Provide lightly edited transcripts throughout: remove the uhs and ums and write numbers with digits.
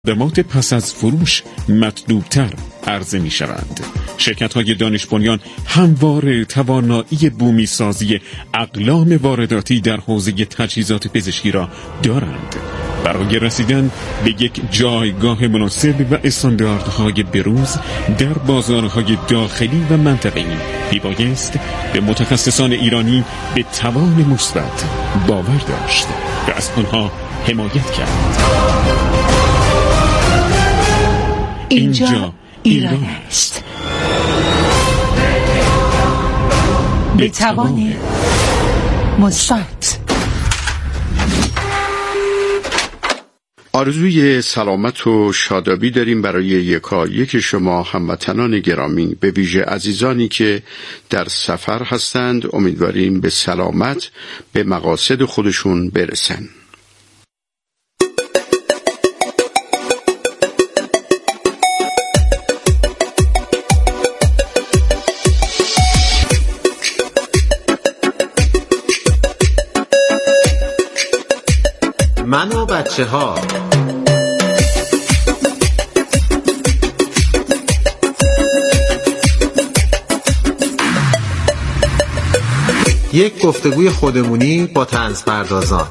خدمات پس از فروش مطلوبتر عرضه می شوند. شرکت های دانش بنیان همواره توانایی بومی سازی اقلام وارداتی در حوزه تجهیزات پزشکی را دارند. برای رسیدن به یک جایگاه مناسب و استانداردهای بروز در بازارهای داخلی و منطقه‌ای میبایست به متخصصان ایرانی به توان مثبت باور داشت و از آنها حمایت کرد. اینجا ایران است. به توان مثبت. آرزوی سلامت و شادابی داریم برای یکایک شما هموطنان گرامی، به ویژه عزیزانی که در سفر هستند. امیدواریم به سلامت به مقاصد خودشون برسن. من و بچه ها. یک گفتگوی خودمونی با طنز پردازان.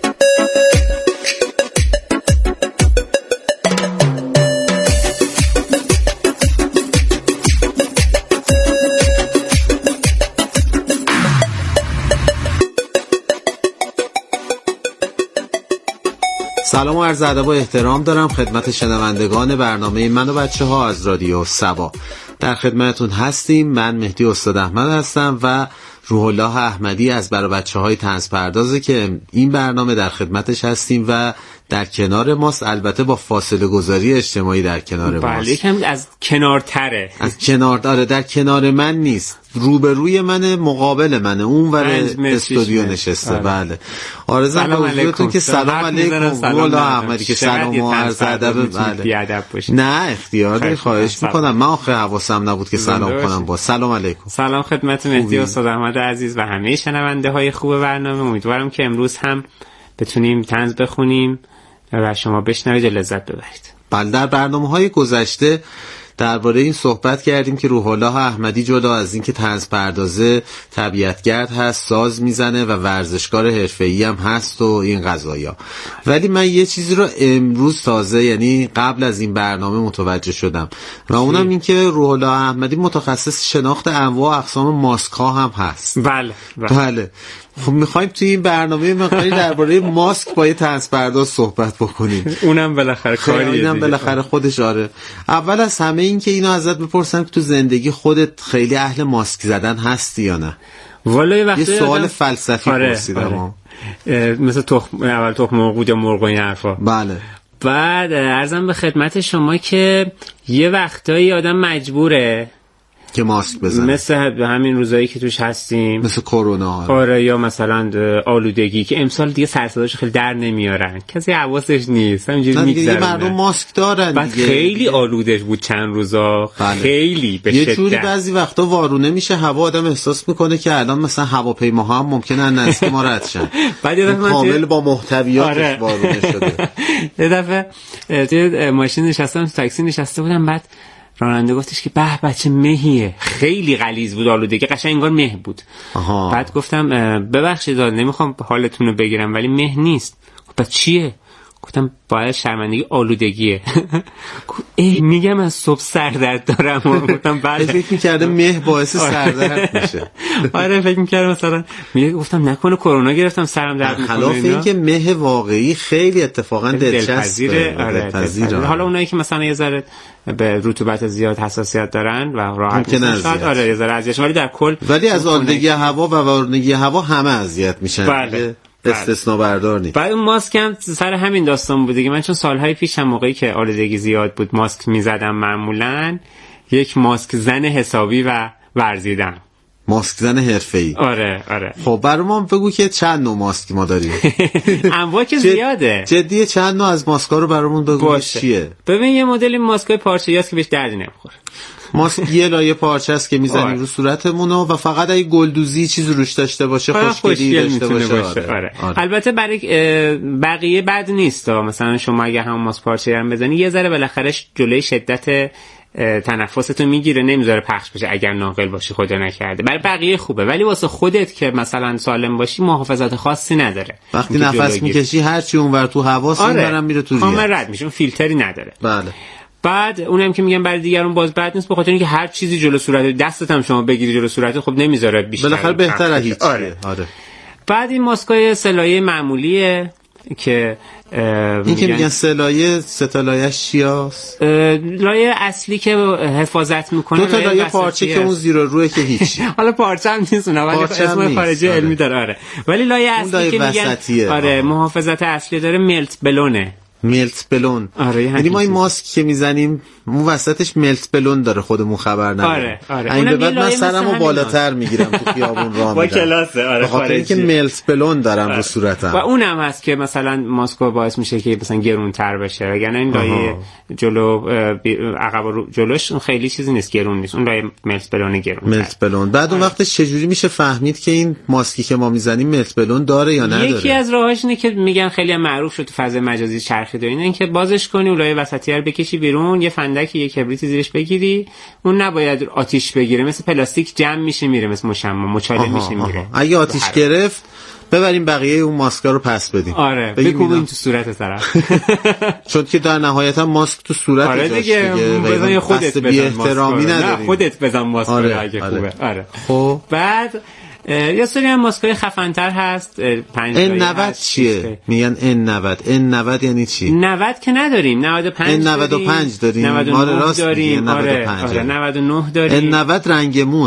سلام و عرض ادب و احترام دارم خدمت شنوندگان برنامه من و بچه ها از رادیو سبا. در خدمتون هستیم. من مهدی استاد احمد هستم و روح الله احمدی از برای بچه های طنز پردازه که این برنامه در خدمتش هستیم و در کنار ماست، البته با فاصله گذاری اجتماعی در کنار ماست. بله، یکم از کنارتره. از کنار داره، در کنار من نیست، روبروی منه، مقابل منه، اون ور استودیو نشسته. بله. آرزوام به حضورتون که سلام علیکم. روح الله احمدی که سلام و عرض ادب. بله. نه اختیار داری، خواهش میکنم. من آخه حواسم نبود که سلام کنم. با سلام علیکم. سلام خدمت مهدی استاد احمد عزیز و همه شنونده های خوب برنامه. امیدوارم که امروز هم بتونیم طنز بخونیم و شما بشنوید و لذت ببرید. بله، در برنامه‌های گذشته درباره این صحبت کردیم که روح الله احمدی جدا از این که طنز پردازه، طبیعتگرد هست، ساز میزنه و ورزشکار حرفه‌ای هم هست و این قضایا. ولی من یه چیزی رو امروز تازه، یعنی قبل از این برنامه متوجه شدم و اونم این که روح الله احمدی متخصص شناخت انواع و اقسام ماسک ها هم هست. بله. خب میخوایم توی این برنامه مقداری درباره ماسک با یه طنز پرداز صحبت بکنیم. اونم بالاخره کاریه. اینم بالاخره خودش. آره. اول از همه این که اینو ازت بپرسم که تو زندگی خودت خیلی اهل ماسک زدن هستی یا نه؟ والا یه سوال فلسفی پرسیدم. مثل اول تخم مرغ بود یا مرغ و این حرفا. بله. بعد عرضم به خدمت شما که یه وقتایی آدم مجبوره که ماسک بزنه، مثل همین روزایی که توش هستیم، مثل کرونا. آره. یا مثلا آلودگی که امسال دیگه سرصداش خیلی در نمیارن، کسی حواسش نیست، همینجوری میگذرونه. دیگه مردم ماسک دارن بعد دیگه. خیلی آلودش بود چند روزا. بله. خیلی به شدت. یه جوری بعضی وقتا وارونه میشه هوا، آدم احساس میکنه که الان مثلا هواپیماها هم ممکنه نزدیک ما رد شن. بعد یه دفعه کامل با محتویاتش وارونه شده. یه دفعه توی ماشین نشستم، تو تاکسی نشسته بودم، بعد راننده گفتش که به بچه مهیه، خیلی غلیظ بود آلودگی، قشنگ انگار مه بود. بعد گفتم ببخشید نمیخوام حالتون رو بگیرم ولی مه نیست. بعد چیه؟ گفتم باید شرمندگی آلودگیه. میگم از صبح سردرد دارم. گفتم بله. فکر می‌کردم مه باعث سردرد میشه. آره فکر می‌کردم مثلا گفتم نکنه کرونا گرفتم سرم درد می‌کنه. خلاف این که مه واقعی خیلی اتفاقا دلچسبه. حالا اونایی که مثلا یه ذره به رطوبت زیاد حساسیت دارن و راحت نیستن، آره یه ذره اذیت، ولی در کل ولی از آلودگی هوا و وارونگی هوا همه اذیت میشن. بله. استثناء بردار نیست. بعد اون ماسک هم سر همین داستان بود دیگه. من چون سالهای پیش هم موقعی که آلودگی زیاد بود ماسک میزدم، معمولا یک ماسک زن حسابی و ورزیدم. ماسک زن حرفه‌ای. آره. خب برای ما بگو که چند نوع ماسک ما داریم. انواع که زیاده. جدیه چند نوع از ماسکا رو برامون بگو چیه؟ ببین یه مدل ماسکای پارچه‌ای هست که بهش دردی نمیخوره. ماسک یه لایه پارچه است که میزنیم رو صورتمون و فقط اگه گلدوزی چیزی روش داشته باشه خوشگلی داشته باشه. آره. البته برای بقیه بد نیست. مثلا شما اگه هم ماسک پارچه‌ای هم بزنی یه ذره بالاخره جلوی شدت تنفستو میگیره، نمیذاره پخش بشه اگر ناقل باشی خدا نکرده. برای بقیه خوبه ولی واسه خودت که مثلا سالم باشی محافظت خاصی نداره. وقتی نفس میکشی هر چی اونور تو هواست اونورم میره تو ریه. کامل رد میشه، فیلتری نداره. بله. بعد اونم که میگن برای دیگرون باز بد نیست، به خاطر اینکه هر چیزی جلو صورت دستت هم شما بگیری جلو صورت خب نمیذاره بیشتر. بالاخره بهتره هیچ. آره. بعد این ماسکای سلایه معمولیه که این که میگن سلایه ستالایش چیاست؟ لایه اصلی که حفاظت میکنه. دو تا لایه پارچه که اون زیر روی که هیچی. حالا پارچه هم نیست اون، ولی اسم خارجی علمی داره. آره. ولی لایه اصلی که میگن آره محافظت اصلی داره ملت بلونه. ملت بلون. یعنی ما این ماسک که میزنیم اون وسطش ملت بلون داره، خودمون خبر نداریم. آره. این به بعد من سرمو بالاتر میگیرم تو خیابون راه میرم. با کلاسه. آره. خاطر اینکه ملت بلون دارم رو صورتم. و اونم هست که مثلا ماسکو باعث میشه که مثلا گرونتر بشه. وگرنه این لایه جلو عقب و جلوش خیلی چیزی نیست، گرون نیست. اون لایه ملت بلون گرون. ملت بلون. بعد اون وقت چجوری میشه فهمید که این ماسکی که ما میزنیم ملت بلون داره یا نداره؟ یکی از راهاش اینه که میگن خیلی معروف شد تو فضای مجازی چرخی داره، اینه که بازش کنی اون لایه وسطی رو بکشی بیرون، یه فندکی یه کبریت زیرش بگیری، اون نباید آتیش بگیره، مثل پلاستیک جمع میشه میره، مثل مشمع مچاله میشه میره. اگه آتیش گرفت ببریم بقیه اون ماسکا رو پس بدیم. آره بکوبیم تو صورت طرف. چون که در نهایت هم ماسک تو صورت آره دیگه بزن خودت بزن احترامی نداری. نه خودت بزن ماسک اگه خوبه. آره. خب بعد یه سری هم ماسکای خفن‌تر هست. 5 N90 چیه؟ میگن N90 یعنی چی؟ 90 که نداریم، 95 N95 داریم. 99 داریم. آره 99 داریم. N90 رنگ موه.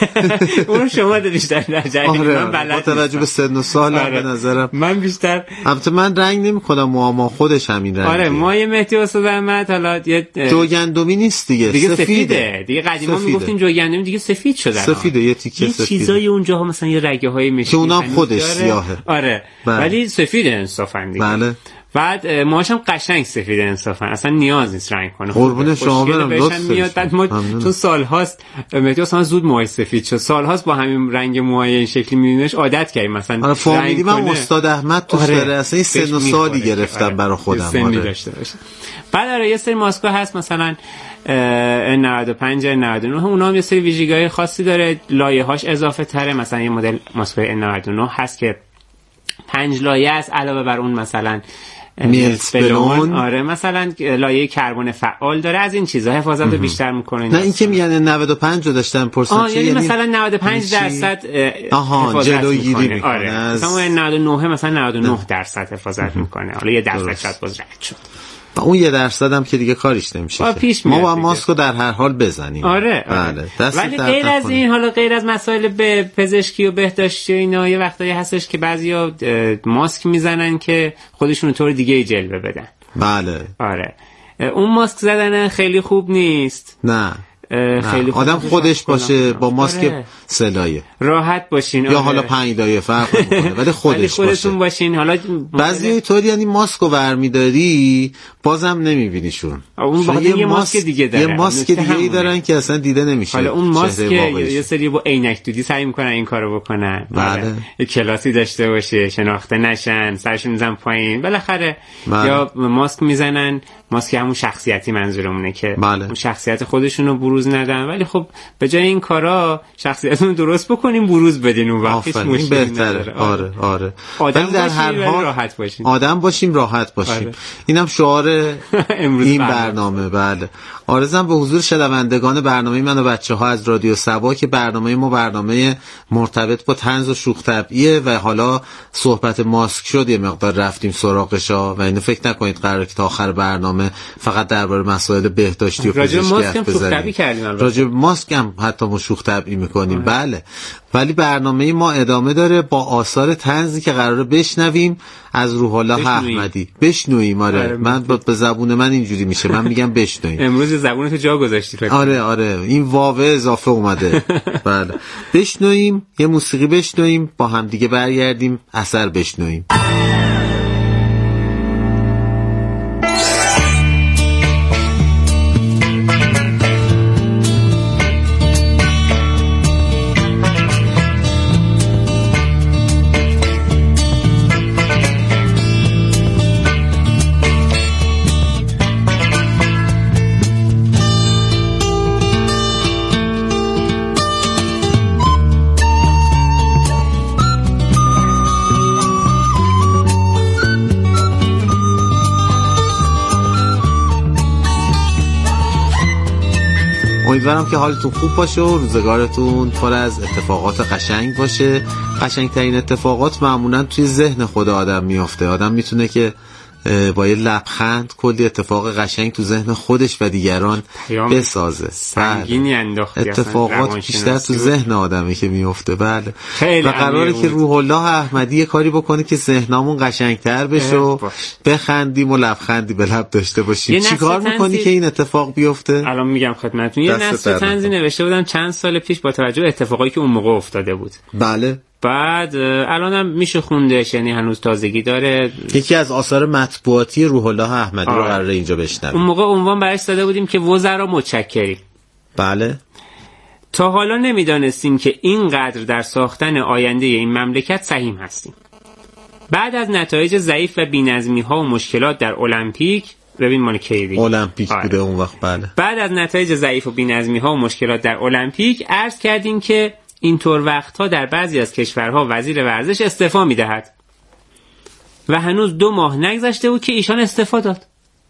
اون شما بیشتر در جریان من بلد با توجه به سن و سال به نظرم من بیشتر البته من رنگ نمی‌کنم، موام خودش همین رنگه. آره مایه مهدی استاد احمد حالا یه جوگندمی نیست دیگه سفیده. دیگه قدیما میگفتیم جوگندمی، دیگه سفید شده. سفیده یه تیکه سفید. چیزای اونجا مثلا یه رگه های میشه که اونم خودش سیاهه. آره ولی سفید انصافا دیگه. بله. بعد ماهاش هم قشنگ سفید انصافا، اصلا نیاز نیست رنگ کنه. قربون شما برم لطف میاد. بعد ما چون سالهاست مهدی اصلا زود موهای سفید شد، سالهاست با همین رنگ موهای این شکلی میبینیش عادت کردیم. مثلا آره فامیلی من استاد احمد تو سر اصلا این سن و سالی گرفتم برای خودم. آره بعد آره یه سری ماسکا هست مثلا N95 N99 اونا هم یه سری ویژگی‌های خاصی داره، لایه‌هاش اضافه تره. مثلا یه مدل ماسکای N99 هست که 5 لایه است علاوه بر اون مثلا ملت بلون. آره مثلا لایه کربن فعال داره، از این چیزا حفاظت رو بیشتر میکنه. نه این که میگن 95 رو داشتن پرسنت یعنی مثلا 95% جلوگیری میکنه. آره مثلا 99 مثلا 99% حفاظت میکنه، حالا یه درصد شاید باز رد شد. اون 1% هم که دیگه کاریش نمیشه. ما با ماسکو در هر حال بزنیم. آره. ولی غیر از این، حالا غیر از مسائل به پزشکی و بهداشتی اینا، یه وقتایی هستش که بعضیا ماسک میزنن که خودشون طور دیگه ای جلوه بدن. بله. آره اون ماسک زدن خیلی خوب نیست. نه خیلی آدم خودش باشه با ماسک سلایه راحت باشین. یا حالا 5 لایه فرق نمیکنه ولی خودتون باشین. حالا بعضی طوری یعنی ماسکو برمیداری بازم نمیبینیشون، اون یه ماسک دیگه داره، یه ماسک دیگه ای دارن که اصلا دیده نمیشه. حالا اون ماسک یه سری با عینک دودی سعی میکنن این کارو بکنن. بله. یه کلاسی داشته باشه، شناخته نشن، سرشون میزنن پایین بالاخره. یا ماسک میزنن، ماسک همون شخصیتی منظورمونه که اون شخصیت خودشونو بروز ندن، ولی خب به جای این کارا شخصیتتون درست بکنین بروز بدین، اون وقت هیچ مشکلی نداره. آره آدم در هر حال راحت باشین. آدم باشیم راحت باشیم. اینم شعار این برنامه. بله. عرضم به حضور شنوندگان برنامه من و بچه‌ها از رادیو صبا که برنامه ما برنامه مرتبط با طنز و شوخ طبعیه و حالا صحبت ماسک شد یه مقدار رفتیم سراغشا و اینو فکر نکنید قراره که تا آخر برنامه برنامه فقط درباره مسائل بهداشتی و پزشکی حرف بزنیم. راجع به ماسک هم حتی ما شوخ طبعی میکنیم. بله، ولی برنامه ما ادامه داره با آثار طنزی که قراره بشنویم از روح الله احمدی. بشنویم. آره، من به زبون من اینجوری میشه، من میگم بشنویم. امروز زبونتو جا گذاشتی. آره این واو اضافه اومده. بله، بشنویم، یه موسیقی بشنویم، با هم دیگه برگردیم اثر بشنویم. امیدوارم که حالتون خوب باشه و روزگارتون پر از اتفاقات قشنگ باشه. قشنگترین اتفاقات معمولا توی ذهن خود آدم میافته. آدم میتونه که با یه لبخند کلی اتفاق قشنگ تو ذهن خودش و دیگران بسازه. سنگینی انداختی. اتفاقات بیشتر تو ذهن آدمه که میفته. بله، و قراره که روح الله احمدی یه کاری بکنه که ذهنمون قشنگتر بشه و بخندیم و لبخندی به لب داشته باشیم. چیکار میکنی که این اتفاق بیفته؟ الان میگم خدمتتون. یه نصر طنزی نوشته بودم چند سال پیش با توجه به اتفاقایی که اون موقع افتاده بود. بله، بعد الانم میشه خوندش، یعنی هنوز تازگی داره. یکی از آثار مطبوعاتی روح الله احمدی رو قراره اینجا بشنویم. اون موقع عنوان برش داده بودیم که وزرا متشکریم. بله، تا حالا نمیدانستیم که اینقدر در ساختن آینده این مملکت سهیم هستیم. بعد از نتایج ضعیف و بی‌نظمی‌ها و مشکلات در المپیک، ببین مال کی المپیک بوده اون وقت. بله، بعد از نتایج ضعیف و بی‌نظمی‌ها و مشکلات در المپیک عرض کردیم که اینطور وقتها در بعضی از کشورها وزیر ورزش استعفا می‌دهد و هنوز 2 ماه نگذشته بود که ایشان استعفا داد.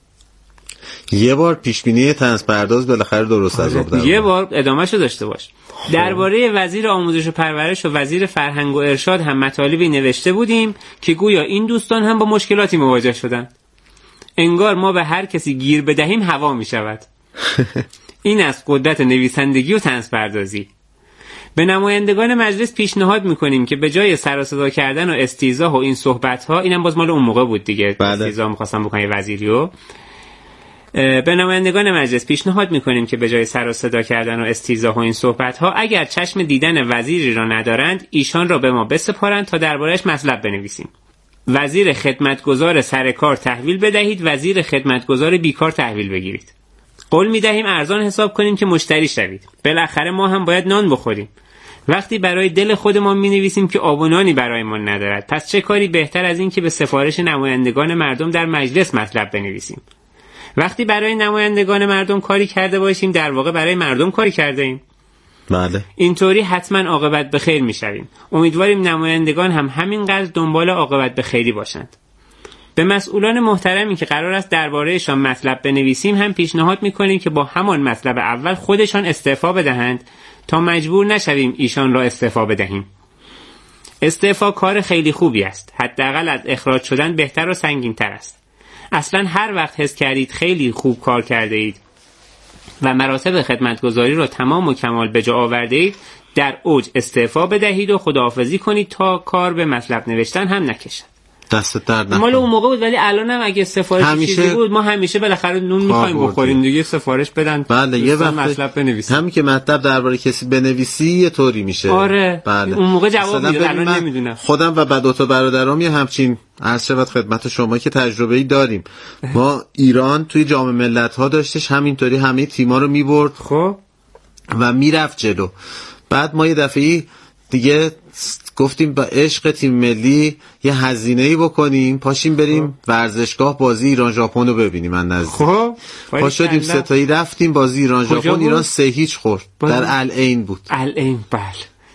یه بار پیشبینی طنز پرداز بالاخره درست از آب در یه بار ادامه‌شو داشته باش. درباره وزیر آموزش و پرورش و وزیر فرهنگ و ارشاد هم مطالبی نوشته بودیم که گویا این دوستان هم با مشکلاتی مواجه شدند. انگار ما به هر کسی گیر بدهیم هوا می‌شود. این از قدرت نویسندگی و طنز پردازی. به نمایندگان مجلس پیشنهاد میکنیم که به جای سر و صدا کردن و استیزا و این صحبت‌ها، اینم باز مال اون موقع بود دیگه. استیزا می‌خواستم بکنم وزیریو. به نمایندگان مجلس پیشنهاد میکنیم که به جای سر و صدا کردن و استیزا و این صحبت‌ها، اگر چشم دیدن وزیری را ندارند ایشان را به ما بسپارند تا درباره‌اش مطلب بنویسیم. وزیر خدمتگزار سر کار تحویل بدهید، وزیر خدمتگزار بیکار تحویل بگیرید. قول میدهیم ارزان حساب کنیم که مشتری شوید. بالاخره ما هم باید نان بخوریم. وقتی برای دل خودمان می‌نویسیم که آب و نانی برایمان ندارد، پس چه کاری بهتر از این که به سفارش نمایندگان مردم در مجلس مطلب بنویسیم؟ وقتی برای نمایندگان مردم کاری کرده باشیم، در واقع برای مردم کاری کرده ایم. بله. اینطوری حتما عاقبت به خیر می‌شویم. امیدواریم نمایندگان هم همینقدر دنبال عاقبت به خیری باشند. به مسئولان محترمی که قرار است درباره‌شان مطلب بنویسیم هم پیشنهاد می‌کنیم که با همان مطلب اول خودشان استعفا بدهند تا مجبور نشویم ایشان را استعفا بدهیم. استعفا کار خیلی خوبی است. حداقل از اخراج شدن بهتر و سنگین‌تر است. اصلا هر وقت حس کردید خیلی خوب کار کرده اید و مراتب خدمتگزاری را تمام و کمال به جا آورده اید، در اوج استعفا بدهید و خداحافظی کنید تا کار به مطلب نوشتن هم نکشد. دست درد نکنه. مال اون موقع بود، ولی الان هم اگه سفارش چیزی بود ما همیشه بالاخره نون می‌خوایم بخوریم دیگه، سفارش بدن. بله، یه وقت مطلب بنویسیم. همین که مطلب درباره کسی بنویسی یه طوری میشه. آره. بله. اون موقع جواب میداد، الان نمیدونم. خودم و بعد دوتا برادرام یه همچین عرض شود خدمت شما که تجربه‌ای داریم. ما ایران توی جام ملت‌ها داشتش همینطوری همه تیم‌ها رو می‌برد. خب و میرفت جلو. بعد ما یه دفعه دیگه گفتیم با عشق تیم ملی یه هزینه‌ای بکنیم، پاشیم بریم ورزشگاه بازی ایران ژاپن رو ببینیم. من نزدیک پا شدیم ستایی رفتیم بازی ایران ژاپن. ایران 3-0 خورد. در العین بود. العین. بله.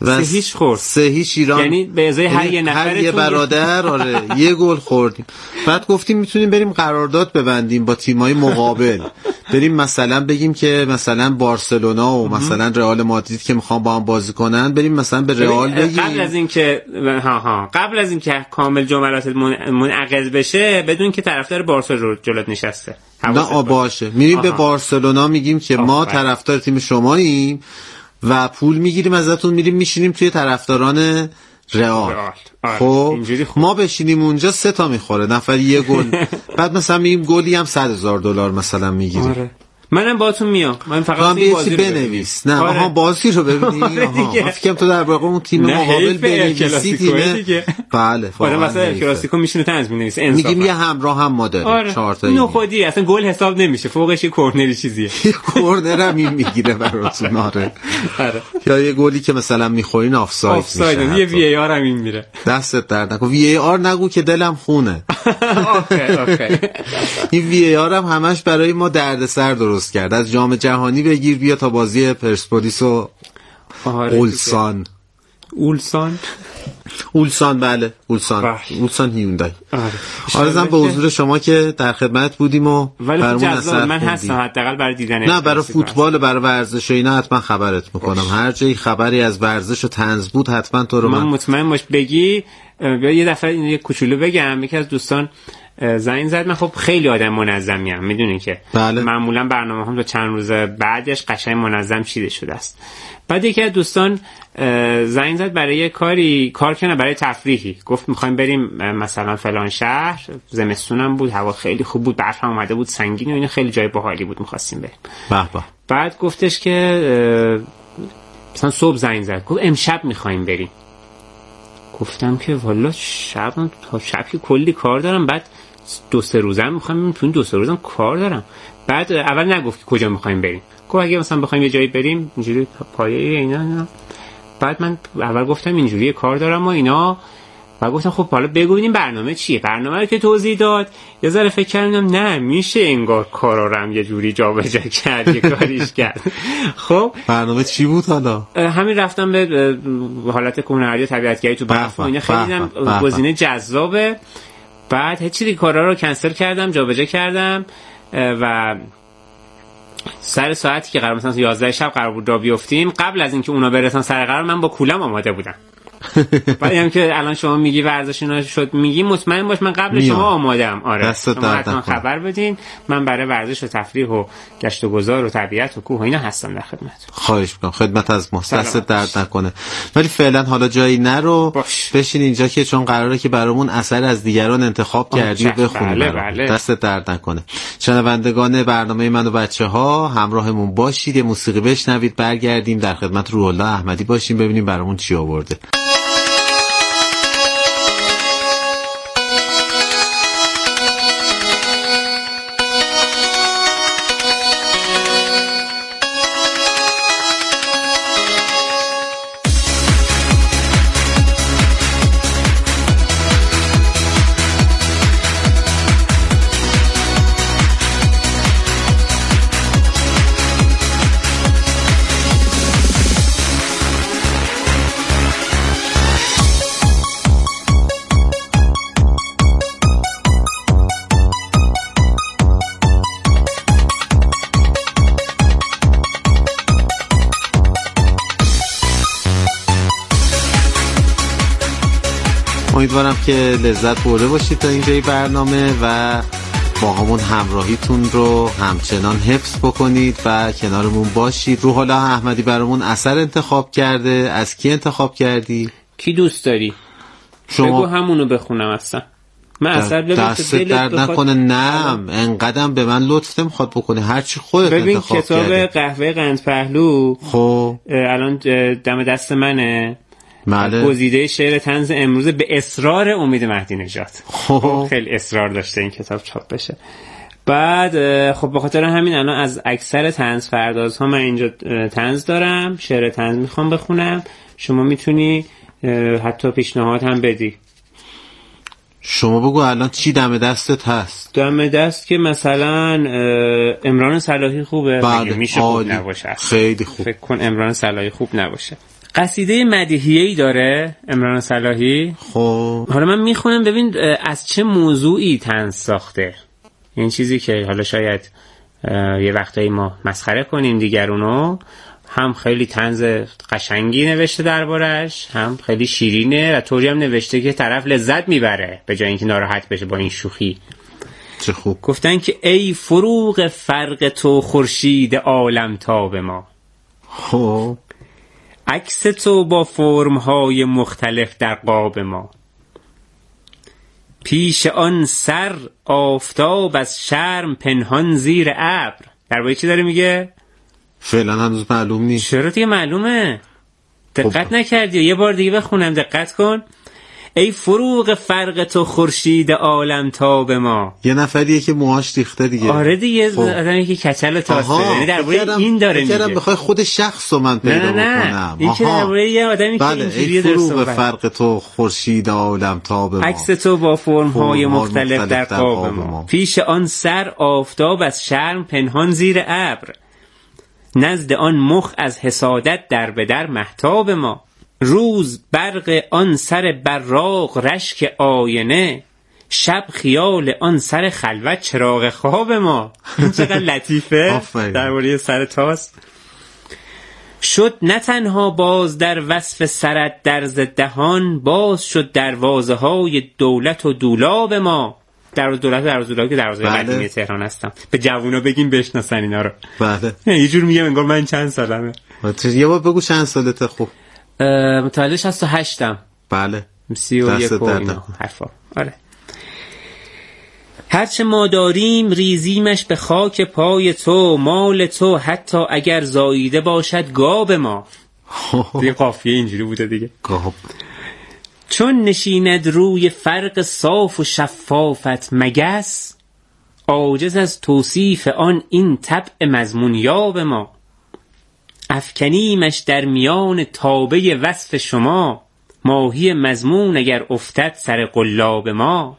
3-0 خورد. 3-0 ایران، یعنی به ازای هر یه نفر هر یه برادر آره یه گل خوردیم. بعد گفتیم میتونیم بریم قرارداد ببندیم با تیمای مقابل، بریم مثلا بگیم که مثلا بارسلونا و مثلا رئال مادرید که میخوان با هم بازی کنن، بریم مثلا به رئال بگیم قبل از اینکه کامل جملات منعقد بشه بدون که طرفدار بارسا رو جلوت نشسته. نه باشه، میریم به بارسلونا میگیم که ما طرفدار تیم شماییم و پول میگیریم ازتون، میریم میشینیم توی طرفداران رئال. خب ما بشینیم اونجا 3 تا میخوره نفر یه گل. بعد مثلا میگیم گلی هم $100,000 مثلا میگیریم. آره. منم باهاتون میام، من فقط این بازی رو بنویس. نه آها بازی رو ببینی. آها فکرم تو در واقع اون تیم مقابل بنویسی دیگه. بله آره مثلا کلاسیکو میشینه طنز می‌نویسه، میگیم یه همراه هم ما داریم 4 تا. اینو خودی اصلا گل حساب نمیشه، فوقش یه کورنری چیزیه. کورنر هم این میگیره براتون. آره یا یه گلی که مثلا میخورین آفساید میشه، یه وی ای آر هم این میره. دستت درد نکنه. وی ای آر نگو که دلم خونه. اوکی این وی ای آر هم همش برای ما دردسر درست کرد. از جام جهانی بگیر بیا تا بازی پرسپولیس و اولسان بله اولسان هیوندای. آرزم به حضور شما که در خدمت بودیم و برامون اثر من هستم حداقل برای دیدن. نه برای فوتبال و برای ورزش و اینا حتما خبرت میکنم. هر جایی خبری از ورزش و طنز بود حتما تو رو من مطمئن باش بگی. یه دفعه یه کوچولو بگم، یکی از دوستان زنگ زد. من خب خیلی آدم منظمیم، میدونین که بله. معمولا برنامه هم تا چند روز بعدش قشنگ منظم چیده شده است. بعد یکی از دوستان زنگ زد برای کار کنه برای تفریحی. گفت میخوایم بریم مثلا فلان شهر، زمستونم بود، هوا خیلی خوب بود، برف هم اومده بود سنگین و اینا، خیلی جای باحالی بود، میخواستیم بریم. بعد گفتش که مثلا صبح زنگ زد گفت امشب میخوایم بریم. گفتم که والا شب که کلی کار دارم، بعد 2-3 روزم میخوام بریم، تو این 2-3 روزم کار دارم. بعد اول نگفت که کجا میخوایم بریم، گفت اگه مثلا بخوایم یه جایی بریم اینجوری پایه اینا. بعد من اول گفتم اینجوری کار دارم و اینا، و گفتم خب حالا بگو ببینیم برنامه چیه. برنامه رو که توضیح داد یه ذره فکر کردم نه میشه انگار کارا رو هم یه جوری جابجا کرد، یه کاریش کرد. خب برنامه چی بود حالا؟ همین رفتم به حالت کوهنوردی و طبیعتگری تو برف و اینا، خیلی دیدم گزینه جذابه. بعد هیچی کارا رو کنسل کردم، جابجا کردم و سر ساعتی که قرار مثلا 11 شب قرار بود را بیافتیم، قبل از اینکه اونا برسن سر قرار من با کولم آماده بودم. بعد هم که الان شما میگی ورزش اینا شد، میگی مطمئن باش من قبل شما آماده‌ام. آره شما حتما خبر بدین، من برای ورزش و تفریح و گشت و گذار و طبیعت و کوه و اینا هستم در خدمت. خواهش می‌کنم، خدمت از دست درد نکنه. ولی فعلا حالا جایی نرو، بشین اینجا که چون قراره که برامون اثر از دیگران انتخاب کردی بخونی. بله. دست درد نکنه. شنوندگان برنامه من و بچه‌ها همراهمون باشید، یه موسیقی بشنوید، برگردیم در خدمت روح الله احمدی باشیم ببینیم برامون چی آورده. امیدوارم که لذت برده باشید تا اینجای برنامه و با همون همراهیتون رو همچنان حفظ بکنید و کنارمون باشید. روح الله احمدی برامون اثر انتخاب کرده. از کی انتخاب کردی؟ کی دوست داری؟ شما بگو همونو بخونم. اصلا من اثر دست درد نکنه. نه انقدرم به من لطف نمیخواد بکنی، هرچی خودت انتخاب کردی. ببین کتاب قهوه قند پهلو خب الان دم دست منه. بله. گزیده شعر طنز امروز به اصرار امید مهدی نژاد. خیلی اصرار داشته این کتاب چاپ بشه. بعد خب به خاطر همین الان از اکثر طنز پردازها من اینجا طنز دارم، شعر طنز میخوام بخونم. شما میتونی حتی پیشنهاد هم بدی. شما بگو الان چی دم دستت هست؟ دم دست که مثلا عمران صلاحی خوبه. بله. میشه خوب نباشه. خیلی خوب. فکر کن عمران صلاحی خوب نباشه. قصیده مدیحیه‌ای داره عمران صلاحی. خب حالا من میخونم ببین از چه موضوعی طنز ساخته. این چیزی که حالا شاید یه وقتایی ما مسخره کنیم دیگرونو، هم خیلی طنز قشنگی نوشته دربارش، هم خیلی شیرینه و طوری هم نوشته که طرف لذت میبره به جای اینکه ناراحت بشه با این شوخی. چه خوب. گفتن که ای فروغ فرق تو خورشید عالم تاب ما، خب عکس تو با فرم‌های مختلف در قاب ما، پیش آن سر آفتاب از شرم پنهان زیر ابر. درباره چی داره میگه؟ فعلا هنوز معلوم نیست. چرا دیگه معلومه؟ دقت نکردی؟ یه بار دیگه بخونم، دقت کن. ای فروغ فرق تو خورشید عالم تاب ما. یه نفریه که موهاش ریخته دیگه. آره دیگه، آدمی که کچل و تاسته. یعنی درباره این داره میگه. فکرم بخوای خود شخص رو من پیدا بکنم. این که درباره یه آدمی که اینجوریه داره صحبت. ای فروغ فرق تو خورشید عالم تاب ما، عکس تو با فرم‌های مختلف در قاب ما، پیش آن سر آفتاب از شرم پنهان زیر ابر، نزد آن مخ از حسادت در به در مهتاب ما، روز برق آن سر براق رشک آینه، شب خیال آن سر خلوت چراغ خواب ما. این چقدر لطیفه درباره سر تاس. شد نه تنها باز در وصف سرت درز دهان، باز شد دروازه های دولت و دولاب ما. در دولت دروازه که دروازه قدیمی تهران هستم. به جوونا بگیم بشناسن اینا رو. بله. یه جور میگم انگار من چند سالمه. یه بار بگو چند سالته. خوب. متولد 68م. بله. 31 و اینا حرفا. آره. هرچه ما داریم ریزیمش به خاک پای تو، مال تو حتی اگر زاییده باشد گاب ما. دیگه قافیه اینجوری بوده دیگه. گاب. چون نشیند روی فرق صاف و شفافت مگس، عاجز از توصیف آن این طبع مضمون یاب ما. افکنیمش در میان تابه وصف شما، ماهی مضمون اگر افتد سر قلاب ما.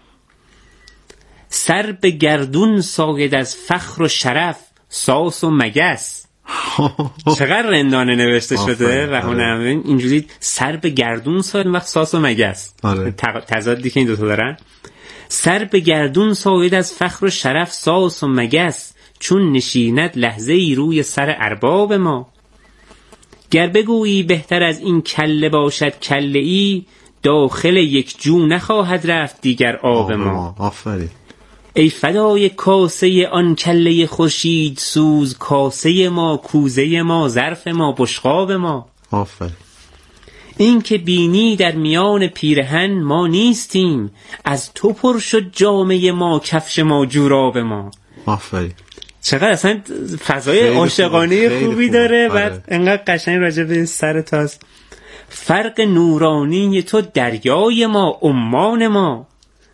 سر به گردون ساید از فخر و شرف ساس و مگس. چقدر رندانه نوشته شده و هنرمند اینجوری سر به گردون ساید وقت ساس و مگس. تضادی که این دوتا دارن. سر به گردون ساید از فخر و شرف ساس و مگس، چون نشیند لحظه ای روی سر ارباب ما. گر بگویی بهتر از این کله باشد کله ای، داخل یک جو نخواهد رفت دیگر آب ما. آفرین. ای فدای کاسه آن کله خورشید سوز، کاسه ما کوزه ما ظرف ما بشقاب ما. آفرین. این که بینی در میان پیرهن ما نیستیم، از تو پر شد جامه ما کفش ما جوراب ما. آفرین. چقدر اصلا فضای عاشقانه خوبی داره. بعد انقدر قشنگ راجع به سر تاست. فرق نورانی تو دریای ما عمان ما،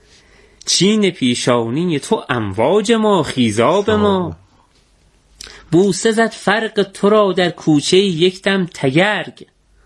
چین پیشانی تو امواج ما خیزاب ما. بوسه زد فرق تو را در کوچه یک دم تگرگ،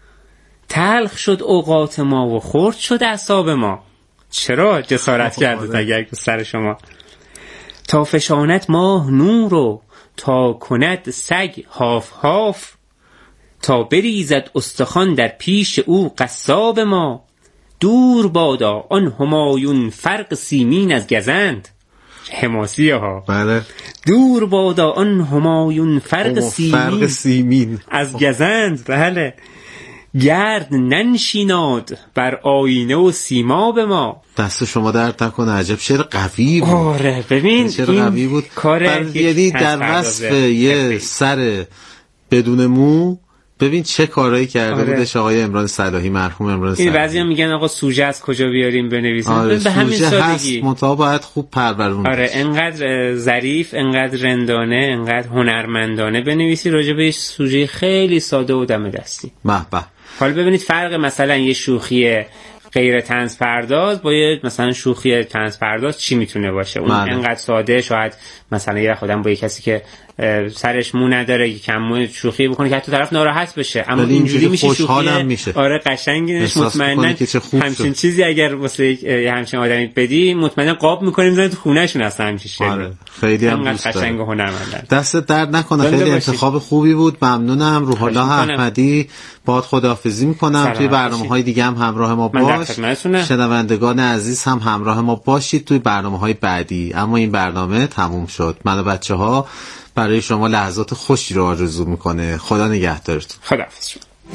تلخ شد اوقات ما و خرد شد اعصاب ما. چرا جسارت کرده تگرگ سر شما؟ تا فشانت ماه نورو، تا کند سگ هاف هاف، تا بریزد استخوان در پیش او قصاب ما. دور بادا آن همایون فرق سیمین از گزند. حماسیه ها. بله. دور بادا آن همایون فرق سیمین از گزند. بله. گرد ننشیناد بر آینه و سیماب ما. دست شما درد نکنه، عجب شعر قوی بود. آره ببین شعر قوی بود. یعنی در وصف یه سر بدون مو ببین چه کارهایی کرده بودش آقای عمران صلاحی، مرحوم عمران صلاحی. این بعضیا میگن آقا سوژه از کجا بیاریم بنویسیم. به همین سادگی منتها باید خوب پرورون. آره انقدر ظریف، انقدر رندانه، انقدر هنرمندانه بنویسی راجع به سوژه خیلی ساده و دم دستی. به به. حالا ببینید فرق مثلا یه شوخی غیر طنز پرداز با یه مثلا شوخی طنز پرداز چی میتونه باشه. اون انقدر ساده، شاید مثلا یه خودم با یه کسی که سرش مو نداره که کم شوخی بکنه که حتی طرف ناراحت بشه، اما اینجوری میشه شوخی. آره قشنگش مطمئنا همچین چیزی اگر واسه همچین آدمی بدی مطمئنا قاب می‌کنه میذاره تو خونه‌شون اصلا همچین شی. آره خیلی هم دوست دارم. قشنگ و هنرمندن. دستت درد نکنه، خیلی انتخاب خوبی بود. ممنونم. روح الله احمدی، باهات خداحافظی می‌کنم. توی برنامه‌های دیگه هم همراه ما باش. شنوندگان عزیز هم همراه ما باشید توی برنامه‌های بعدی. اما این برنامه تموم شد. من و بچه‌ها برای شما لحظات خوشی رو آرزو میکنه. خدا نگهدارتون. خداحافظ.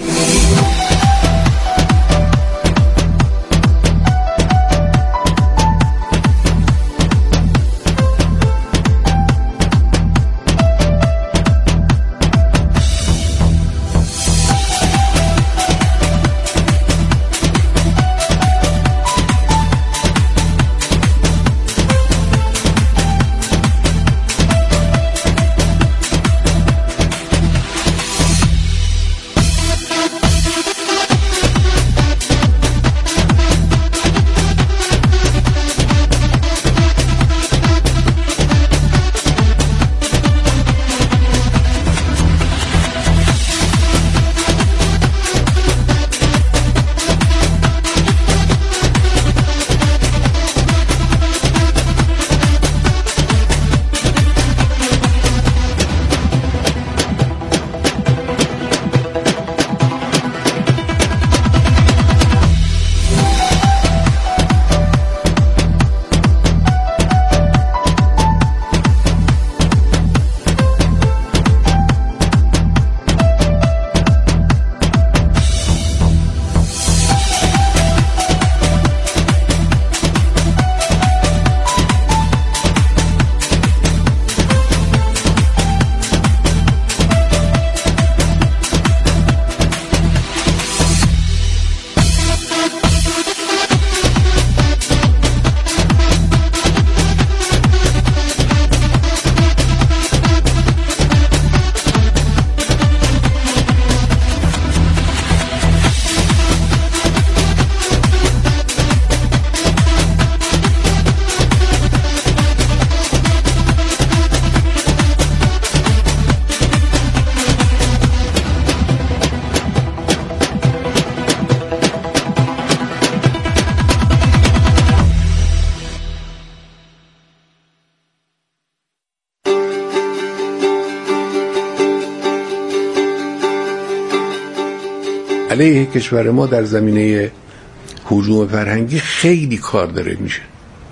علیه کشور ما در زمینه هجوم فرهنگی خیلی کار داره میشه،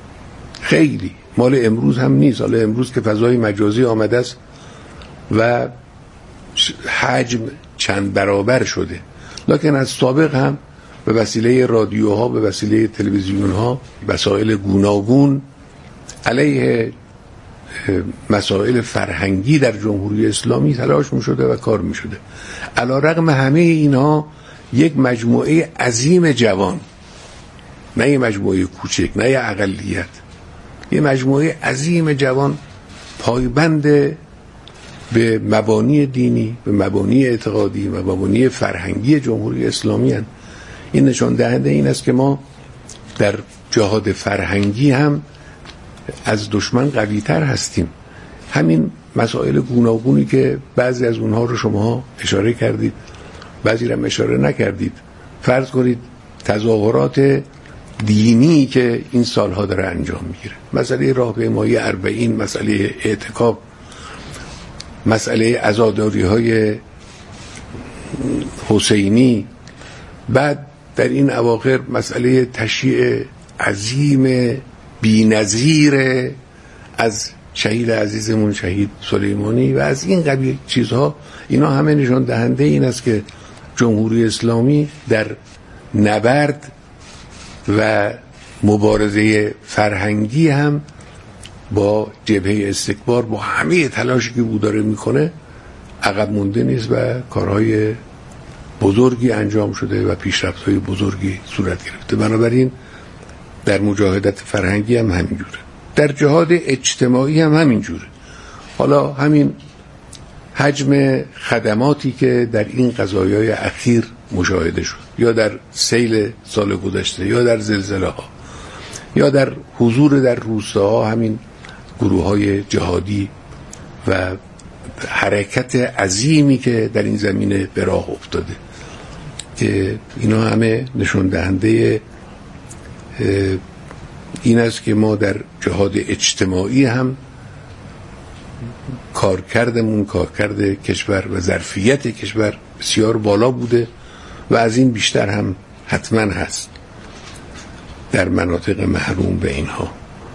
خیلی. مال امروز هم نیست، حالا امروز که فضای مجازی آمده است و حجم چند برابر شده، لکن از سابق هم به وسیله رادیوها، به وسیله تلویزیونها، وسایل گوناگون علیه مسائل فرهنگی در جمهوری اسلامی تلاش می شده و کار می شده. علی رغم همه اینها یک مجموعه عظیم جوان، نه یه مجموعه کوچک، نه یه اقلیت، یه مجموعه عظیم جوان پایبند به مبانی دینی، به مبانی اعتقادی، به مبانی فرهنگی جمهوری اسلامی هستند. این نشان دهنده این است که ما در جهاد فرهنگی هم از دشمن قوی تر هستیم. همین مسائل گوناگونی که بعضی از اونها رو شما اشاره کردید، بعضی رو اشاره نکردید. فرض کنید تظاهرات دینی که این سالها داره انجام میگیره، مسئله راهپیمایی 40، مسئله اعتکاف، مسئله عزاداری های حسینی، بعد در این اواخر مسئله تشییع عظیم بی‌نظیر از شهید عزیزمون شهید سلیمانی و از این قبیل چیزها، اینا همه نشان دهنده این است که جمهوری اسلامی در نبرد و مبارزه فرهنگی هم با جبهه استکبار، با همه تلاشی که او داره میکنه، عقب مونده نیست و کارهای بزرگی انجام شده و پیشرفت‌های بزرگی صورت گرفته. بنابراین در مجاهدت فرهنگی هم همینجوره، در جهاد اجتماعی هم همینجوره. حالا همین حجم خدماتی که در این قضایای اخیر مشاهده شد، یا در سیل سال گذشته، یا در زلزله ها، یا در حضور در روستاها همین گروه های جهادی و حرکت عظیمی که در این زمینه به راه افتاده که اینا همه نشون دهنده این است که ما در جهاد اجتماعی هم کارکرد کشور و ظرفیت کشور بسیار بالا بوده و از این بیشتر هم حتما هست در مناطق محروم به اینها.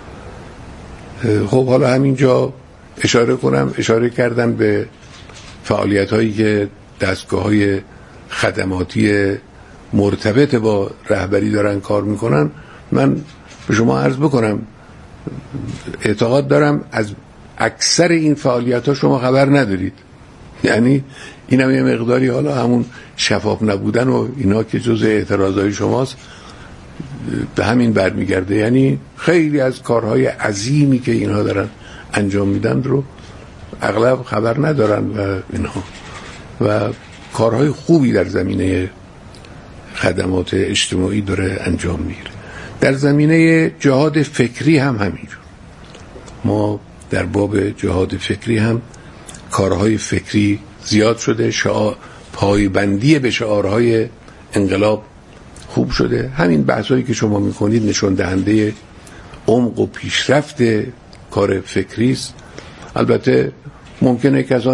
خب حالا همینجا اشاره کردم به فعالیت هایی که دستگاه های خدماتی مرتبط با رهبری دارن کار میکنن. من به شما عرض بکنم اعتقاد دارم از اکثر این فعالیت ها شما خبر ندارید، یعنی این هم یه مقداری حالا همون شفاف نبودن و اینا که جزء اعتراضهای شماست به همین برمیگرده. یعنی خیلی از کارهای عظیمی که اینها دارن انجام میدن رو اغلب خبر ندارن و اینها و کارهای خوبی در زمینه خدمات اجتماعی داره انجام میگیره. در زمینه جهاد فکری هم همینجور. ما در باب جهاد فکری هم کارهای فکری زیاد شده، پایبندی به شعارهای انقلاب خوب شده. همین بحثایی که شما میکنید نشون دهنده عمق و پیشرفت کار فکری است. البته ممکنه کسان